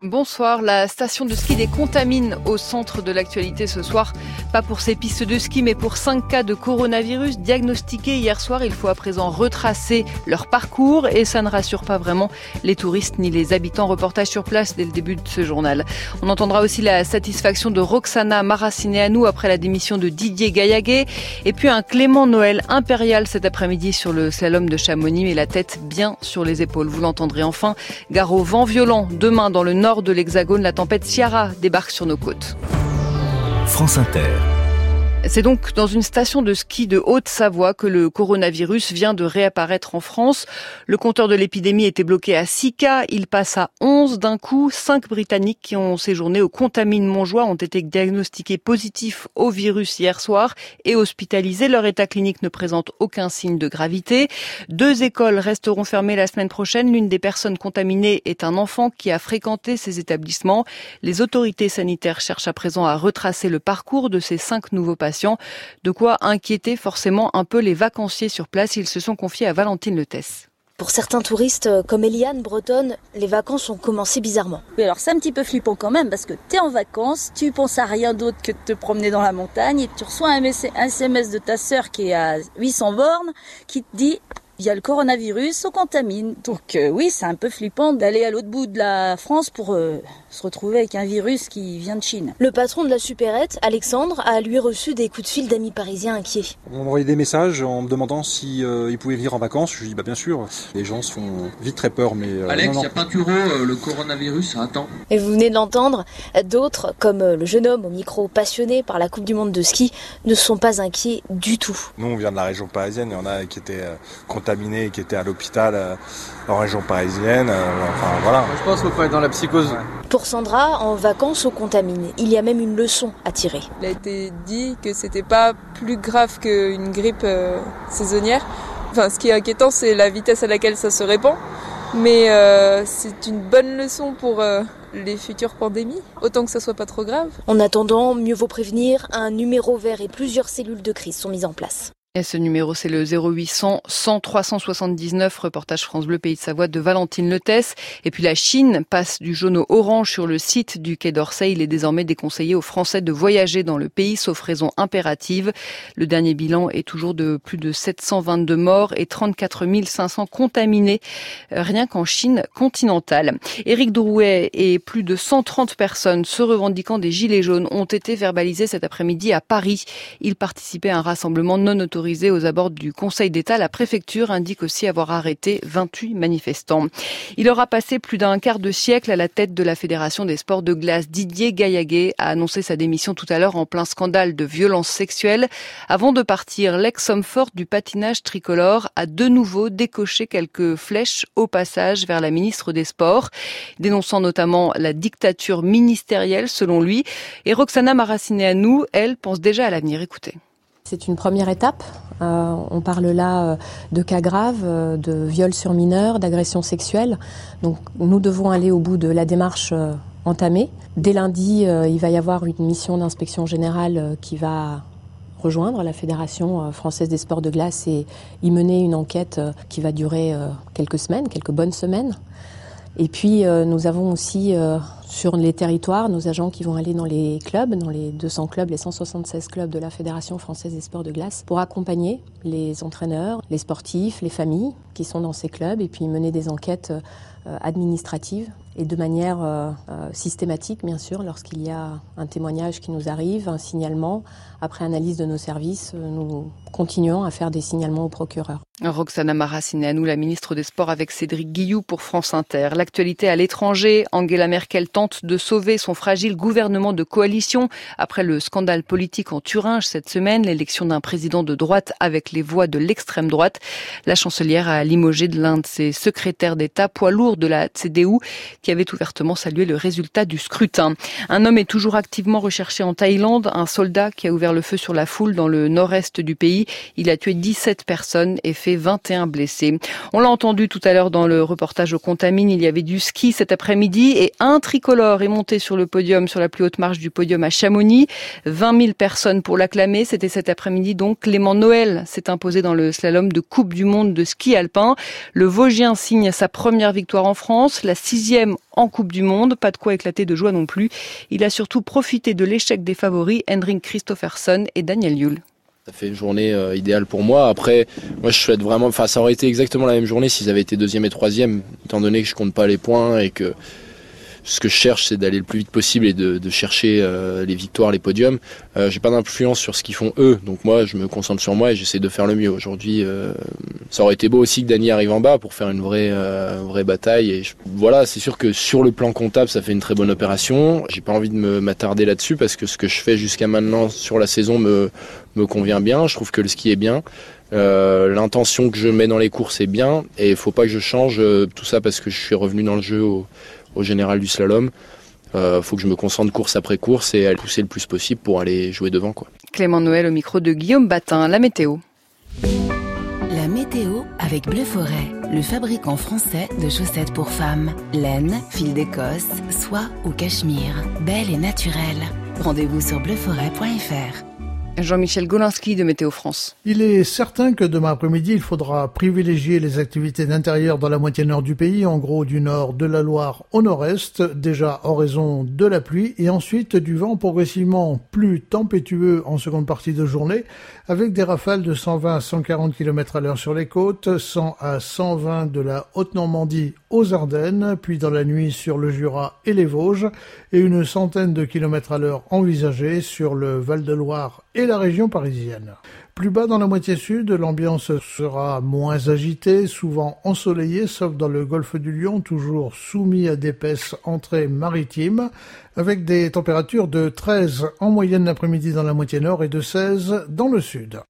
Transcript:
Bonsoir, la station de ski des Contamines au centre de l'actualité ce soir. Pas pour ses pistes de ski, mais pour 5 cas de coronavirus diagnostiqués hier soir. Il faut à présent retracer leur parcours et ça ne rassure pas vraiment les touristes ni les habitants. Reportage sur place dès le début de ce journal. On entendra aussi la satisfaction de Roxana Maracineanu après la démission de Didier Gaillaguet. Et puis un Clément Noël impérial cet après-midi sur le slalom de Chamonix, mais la tête bien sur les épaules. Vous l'entendrez enfin. Gare au vent violent demain dans le nord de l'Hexagone, la tempête Ciara débarque sur nos côtes. France Inter. C'est donc dans une station de ski de Haute-Savoie que le coronavirus vient de réapparaître en France. Le compteur de l'épidémie était bloqué à 6 cas. Il passe à 11 d'un coup. 5 Britanniques qui ont séjourné au Contamine-Montjoie ont été diagnostiqués positifs au virus hier soir et hospitalisés. Leur état clinique ne présente aucun signe de gravité. 2 écoles resteront fermées la semaine prochaine. L'une des personnes contaminées est un enfant qui a fréquenté ces établissements. Les autorités sanitaires cherchent à présent à retracer le parcours de ces 5 nouveaux patients. De quoi inquiéter forcément un peu les vacanciers sur place. Ils se sont confiés à Valentine Letès. Pour certains touristes comme Eliane Bretonne, les vacances ont commencé bizarrement. Oui, alors c'est un petit peu flippant quand même parce que t'es en vacances, tu penses à rien d'autre que de te promener dans la montagne et tu reçois un SMS de ta sœur qui est à 800 bornes qui te dit il y a le coronavirus, on contamine. Donc oui, c'est un peu flippant d'aller à l'autre bout de la France pour se retrouver avec un virus qui vient de Chine. Le patron de la supérette, Alexandre, a lui reçu des coups de fil d'amis parisiens inquiets. On m'a envoyé des messages en me demandant si ils pouvaient venir en vacances. Je lui ai dit bien sûr. Les gens se font vite très peur, mais Alex, il y a Pinturo, le coronavirus, ça attend. Et vous venez de l'entendre, d'autres, comme le jeune homme au micro passionné par la Coupe du Monde de ski, ne sont pas inquiets du tout. Nous, on vient de la région parisienne. Il y en a qui étaient contaminés, qui étaient à l'hôpital en région parisienne. Enfin voilà. Je pense qu'il faut être dans la psychose. Ouais. Pour Sandra, en vacances au Contamine, il y a même une leçon à tirer. Il a été dit que c'était pas plus grave qu'une grippe saisonnière. Enfin, ce qui est inquiétant, c'est la vitesse à laquelle ça se répand. Mais c'est une bonne leçon pour les futures pandémies, autant que ça soit pas trop grave. En attendant, mieux vaut prévenir, un numéro vert et plusieurs cellules de crise sont mises en place. Et ce numéro, c'est le 0800 100 379, reportage France Bleu Pays de Savoie de Valentine Letès. Et puis la Chine passe du jaune au orange sur le site du Quai d'Orsay. Il est désormais déconseillé aux Français de voyager dans le pays, sauf raison impérative. Le dernier bilan est toujours de plus de 722 morts et 34 500 contaminés, rien qu'en Chine continentale. Éric Drouet et plus de 130 personnes se revendiquant des Gilets jaunes ont été verbalisées cet après-midi à Paris. Ils participaient à un rassemblement non autorisé aux abords du Conseil d'État. La préfecture indique aussi avoir arrêté 28 manifestants. Il aura passé plus d'un quart de siècle à la tête de la Fédération des sports de glace. Didier Gaillaguet a annoncé sa démission tout à l'heure en plein scandale de violences sexuelles. Avant de partir, l'ex-homme fort du patinage tricolore a de nouveau décoché quelques flèches au passage vers la ministre des Sports, dénonçant notamment la dictature ministérielle selon lui. Et Roxana Maracineanu, elle, pense déjà à l'avenir. Écoutez. C'est une première étape. On parle là de cas graves, de viols sur mineurs, d'agressions sexuelles. Donc nous devons aller au bout de la démarche entamée. Dès lundi, il va y avoir une mission d'inspection générale qui va rejoindre la Fédération française des sports de glace et y mener une enquête qui va durer quelques semaines, quelques bonnes semaines. Et puis nous avons aussi sur les territoires nos agents qui vont aller dans les clubs, dans les 200 clubs, les 176 clubs de la Fédération française des sports de glace pour accompagner les entraîneurs, les sportifs, les familles qui sont dans ces clubs et puis mener des enquêtes administratives et de manière systématique bien sûr lorsqu'il y a un témoignage qui nous arrive, un signalement. Après analyse de nos services, nous continuons à faire des signalements au procureur. Roxana Maracineanu, la ministre des Sports avec Cédric Guilloux pour France Inter. L'actualité à l'étranger, Angela Merkel tente de sauver son fragile gouvernement de coalition après le scandale politique en Thuringe cette semaine, l'élection d'un président de droite avec les voix de l'extrême droite. La chancelière a limogé de l'un de ses secrétaires d'État, poids lourd de la CDU, qui avait ouvertement salué le résultat du scrutin. Un homme est toujours activement recherché en Thaïlande, un soldat qui a ouvert le feu sur la foule dans le nord-est du pays. Il a tué 17 personnes et fait 21 blessés. On l'a entendu tout à l'heure dans le reportage au Contamine, il y avait du ski cet après-midi et un tricolore tricolore est monté sur le podium, sur la plus haute marche du podium à Chamonix. 20 000 personnes pour l'acclamer. C'était cet après-midi donc. Clément Noël s'est imposé dans le slalom de Coupe du Monde de ski alpin. Le Vosgien signe sa première victoire en France, la 6e en Coupe du Monde. Pas de quoi éclater de joie non plus. Il a surtout profité de l'échec des favoris Henrik Kristoffersson et Daniel Juhl. Ça fait une journée idéale pour moi. Après, moi je souhaite vraiment, ça aurait été exactement la même journée s'ils avaient été 2e et 3e, étant donné que je compte pas les points et que ce que je cherche, c'est d'aller le plus vite possible et de chercher les victoires, les podiums. J'ai pas d'influence sur ce qu'ils font eux, donc moi je me concentre sur moi et j'essaie de faire le mieux. Aujourd'hui, ça aurait été beau aussi que Dany arrive en bas pour faire une vraie bataille. Et voilà, c'est sûr que sur le plan comptable, ça fait une très bonne opération. J'ai pas envie de m'attarder là-dessus parce que ce que je fais jusqu'à maintenant sur la saison me convient bien. Je trouve que le ski est bien. L'intention que je mets dans les courses est bien et il faut pas que je change tout ça parce que je suis revenu dans le jeu au général du slalom. Faut que je me concentre course après course et aller pousser le plus possible pour aller jouer devant, quoi. Clément Noël au micro de Guillaume Batin. La météo. La météo avec Bleu Forêt, le fabricant français de chaussettes pour femmes. Laine, fil d'Écosse, soie ou cachemire. Belle et naturelle. Rendez-vous sur bleuforêt.fr. Jean-Michel Golinski de Météo France. Il est certain que demain après-midi, il faudra privilégier les activités d'intérieur dans la moitié nord du pays, en gros du nord de la Loire au nord-est, déjà en raison de la pluie, et ensuite du vent progressivement plus tempétueux en seconde partie de journée, avec des rafales de 120 à 140 km à l'heure sur les côtes, 100 à 120 de la Haute-Normandie aux Ardennes, puis dans la nuit sur le Jura et les Vosges, et une centaine de kilomètres à l'heure envisagée sur le Val-de-Loire et la région parisienne. Plus bas dans la moitié sud, l'ambiance sera moins agitée, souvent ensoleillée, sauf dans le golfe du Lion, toujours soumis à d'épaisses entrées maritimes, avec des températures de 13 en moyenne l'après-midi dans la moitié nord et de 16 dans le sud.